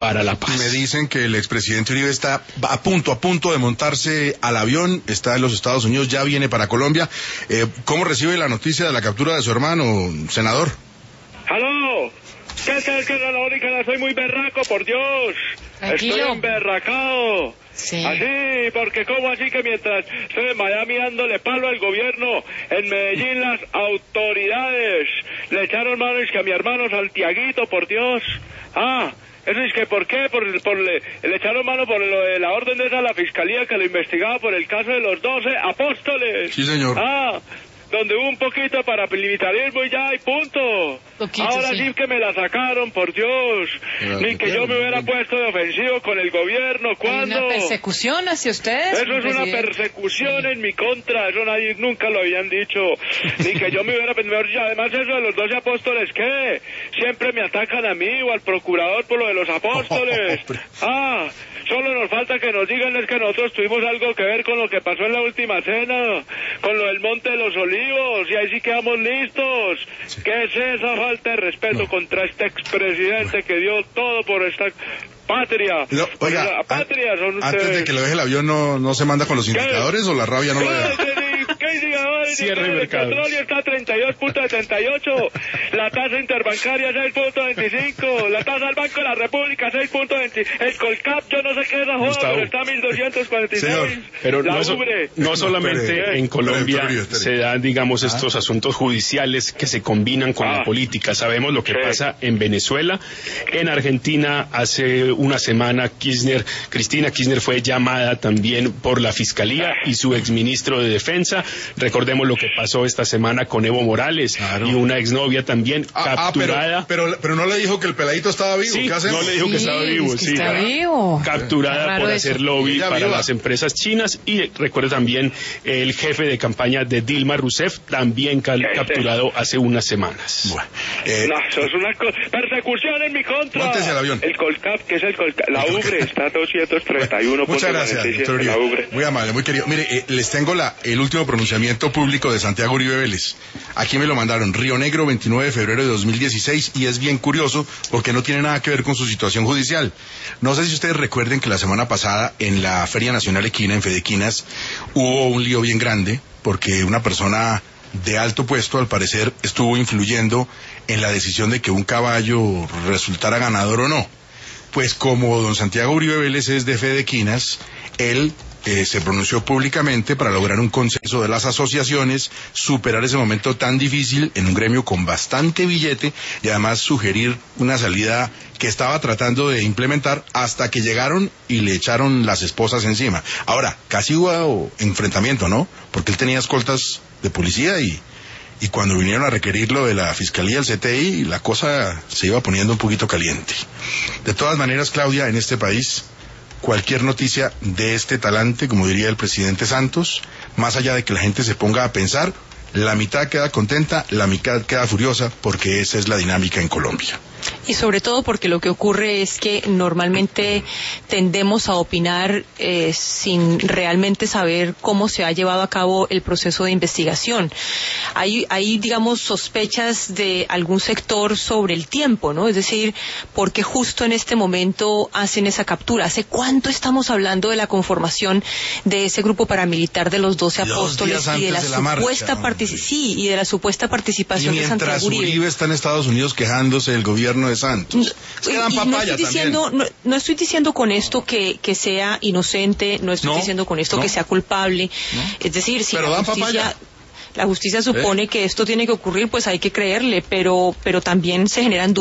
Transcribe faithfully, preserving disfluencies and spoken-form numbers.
para la paz. Me dicen que el expresidente Uribe está a punto, a punto de montarse al avión, está en los Estados Unidos, ya viene para Colombia. Eh, ¿Cómo recibe la noticia de la captura de su hermano, senador? ¡Aló! ¿Qué tal, que no, la soy muy berraco, por Dios? Tranquilo. Estoy emberracado. Sí. Así, porque ¿cómo así que mientras estoy en Miami dándole palo al gobierno, en Medellín las autoridades le echaron manos que a mi hermano Santiaguito, por Dios? Ah, eso es que ¿por qué? Por, por le, le echaron mano por lo de la orden de esa a la fiscalía que lo investigaba por el caso de los doce apóstoles. Sí, señor. Ah, donde hubo un poquito de paramilitarismo y ya, y punto. Poquito, Ahora sí. sí que me la sacaron, por Dios. Pero, Ni que yo me hubiera puesto de ofensivo con el gobierno. ¿Cuándo? ¿Hay una persecución hacia ustedes? Eso es una presidente? persecución en mi contra, eso nadie nunca lo habían dicho. Ni que yo me hubiera... Y además eso de los doce apóstoles, ¿qué? Siempre me atacan a mí o al procurador por lo de los apóstoles. Ah, solo nos falta que nos digan es que nosotros tuvimos algo que ver con lo que pasó en la última cena, con lo del Monte de los Olivos, y ahí sí quedamos listos. Sí. ¿Qué es esa falta de respeto no. contra este expresidente bueno. que dio todo por esta... patria? No, oiga, la patria son antes ustedes. de que lo deje el avión, ¿no, no se manda con los indicadores o la rabia no lo deja? ¿Qué indicadores? Cierre El mercados. petróleo está a treinta y dos punto setenta y ocho, la tasa interbancaria seis punto veinticinco, la tasa del Banco de la República seis punto veinte, el Colcap, yo no sé qué es la joda, Gustavo. pero está a mil doscientos cuarenta y seis. Señor, Pero la no, so- ubre. no solamente espere, en Colombia espere, espere, espere. se dan, digamos, estos asuntos judiciales que se combinan con Ah. la política. Sabemos lo que Sí. pasa en Venezuela. En Argentina, hace una semana, Kirchner, Cristina Kirchner fue llamada también por la Fiscalía y su exministro de Defensa. Recordemos lo que pasó esta semana con Evo Morales Claro. y una exnovia también Ah, capturada. ah, pero, pero, pero no le dijo que el peladito estaba vivo. Sí, ¿Qué hacemos? no le dijo que Sí, estaba vivo, es que sí. está vivo. Capturada Raro por eso. hacer lobby Ella para viva. las empresas chinas. Y recuerde también el jefe de campaña de Dilma Rousseff, también cal- ¿Qué es capturado hace unas semanas. Bueno, eh, No, eso es una co- persecución en mi contra. Móntese al avión. El Colcap, que es el Colcap, la El ubre está a doscientos treinta y uno punto muchas gracias, cuarenta y siete, doctor la Uribe. ubre. Muy amable, muy querido. Mire, eh, les tengo la, el último pronunciamiento público de Santiago Uribe Vélez. Aquí me lo mandaron, Río Negro, veintinueve de febrero de dos mil dieciséis, y es bien curioso porque no tiene nada que ver con su situación judicial. No sé si ustedes recuerden que la semana pasada en la Feria Nacional Equina, en Fedequinas, hubo un lío bien grande porque una persona de alto puesto, al parecer, estuvo influyendo en la decisión de que un caballo resultara ganador o no. Pues como don Santiago Uribe Vélez es de Fedequinas, él eh, se pronunció públicamente para lograr un consenso de las asociaciones, superar ese momento tan difícil en un gremio con bastante billete y además sugerir una salida que estaba tratando de implementar hasta que llegaron y le echaron las esposas encima. Ahora, casi hubo enfrentamiento, ¿no? Porque él tenía escoltas de policía y, y cuando vinieron a requerirlo de la Fiscalía, el C T I, la cosa se iba poniendo un poquito caliente. De todas maneras, Claudia, en este país, cualquier noticia de este talante, como diría el presidente Santos, más allá de que la gente se ponga a pensar, la mitad queda contenta, la mitad queda furiosa, porque esa es la dinámica en Colombia. Y sobre todo porque lo que ocurre es que normalmente tendemos a opinar eh, sin realmente saber cómo se ha llevado a cabo el proceso de investigación. Hay, hay, digamos, sospechas de algún sector sobre el tiempo, ¿no? Es decir, ¿por qué justo en este momento hacen esa captura? ¿Hace cuánto estamos hablando de la conformación de ese grupo paramilitar de los doce Dos apóstoles días y de la, antes de la supuesta marcha, partici- sí, y de la supuesta Y participación de mientras Santiago Uribe? Uribe está en Estados Unidos quejándose del gobierno de Santos. Es que dan Y no papaya estoy diciendo, también. no, no estoy diciendo con esto que, que sea inocente, no estoy No, diciendo con esto no. que sea culpable. No. Es decir, si Pero la dan justicia, papaya. la justicia supone ¿Eh? que esto tiene que ocurrir, pues hay que creerle, pero, pero también se generan dudas.